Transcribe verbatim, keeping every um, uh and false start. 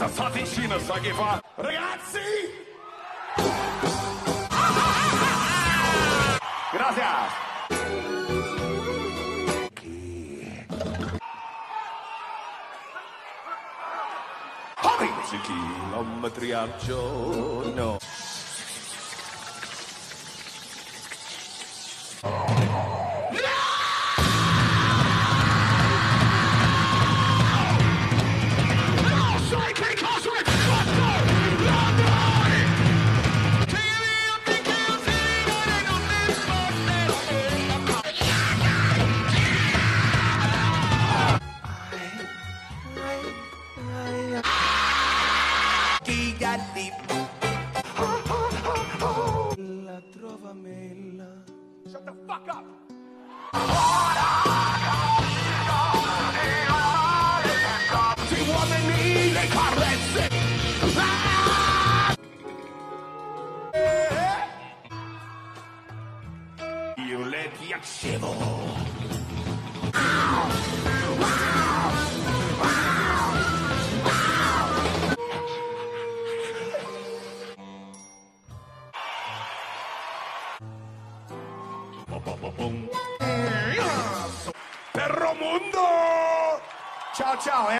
questa saticina sa che fa. Ragazzi! Grazie! Chilometri al giorno. Sai che cosa hai fatto? La trova mela. Shut the fuck up! Ti uomini le carezze! Io le piacevo! Perro Mundo! Ciao ciao, eh!